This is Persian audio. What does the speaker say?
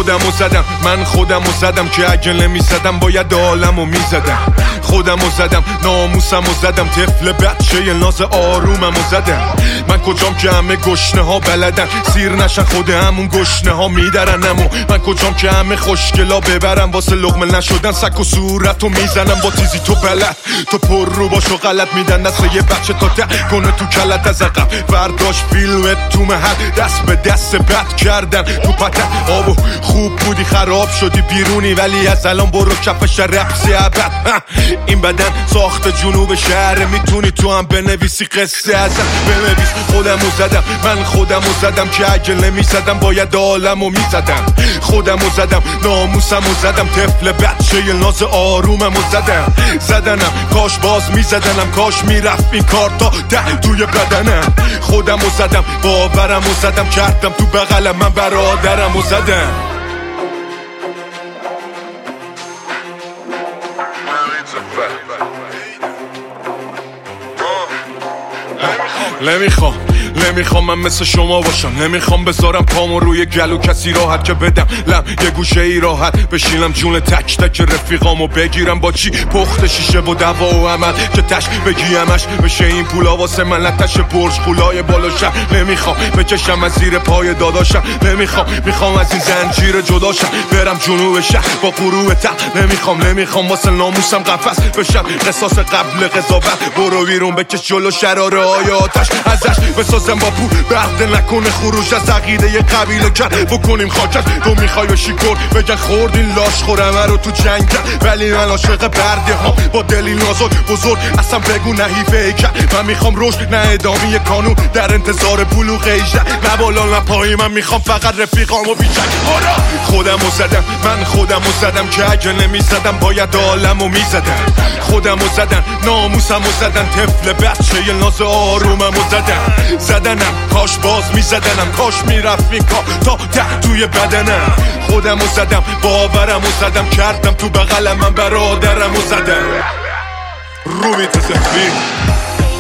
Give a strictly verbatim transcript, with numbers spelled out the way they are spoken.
خودمو زدم، من خودمو زدم که اگه نمیزدم باید عالمو میزدم. خودمو زدم، ناموسمو زدم، طفل بچه ناز آروممو زدم. من کجام که همه گشنه ها بلدن سیر نشن خود همون گشنه ها میدرنمو. من کجام که همه خوشگلا ببرم واسه لقمه نشدن سک و صورتو میزنم با تیزی تو بلد. تو پر رو باشو غلط میدن دست یه بچه تا ده کنه تو کلت از عقب. برداشت فیلمت تو محل دست به دست بد کردن تو پتن. آبو خوب بودی خراب شدی بیرونی ولی از الان برو کفش رپسی ابد. این بدن ساخت جنوب شهر میتونی تو هم بنویسی قصه ازم بنویس. خودمو زدم، من خودمو زدم که اگه نمیزدم باید عالمو میزدم. خودمو زدم، ناموسمو زدم، طفل بچه ناز آروممو زدم. زدنم کاش باز میزدنم، کاش میرفت این کار تا ده توی بدنم. خودمو زدم، باورمو زدم، کردم تو بغلم من برادرمو زدم. نمیخوام نمیخوام من مثل شما باشم، نمیخوام بذارم پامو روی گلو کسی راحت که بدم لم یه گوشه ای راحت بشینم جون تک تک رفیقامو بگیرم با چی پخت شیشه و دوا و عمل که تش بگیمش بشه این پولا واسه من لتش برج خولای بالاشم. نمیخوام بکشم از زیر پای داداشم، نمیخوام میخوام از این زنجیر جداشم برم جنوب شهر با غروب ته. نمیخوام نمیخوام واسه ناموسم قفس بشم قصاص قبل قضاوت. برو بیرون بکش جلو شراره های آتش ازش بسازم با پول برده نکنه خروج از عقیده یه قبیله کرد بکنیم خاکت. تو میخوای بشی گل بگن خوردین لاش خورمه رو تو جنگ کرد ولی من عاشق برده ها با دلی نازک بزرگ اصلا بگو نه فیکر. من میخوام رشد نه ادامه کانون در انتظار بلوغ هجده نه بالا نه پایی. من میخوام فقط رفیقامو بیشک. آرا خودمو زدم، من خودمو زدم که اگه نمیزدم باید عالمو میزدم. خودمو زدم، ناموسمو زدم، طفل بچه ناز آروممو زدم. زدنم کاش باز میزدنم، کاش میرفت این کار تا ده توی بدنم. خودمو زدم، باورمو زدم، کردم تو بغلم من برادرمو زدم. روی تسفیر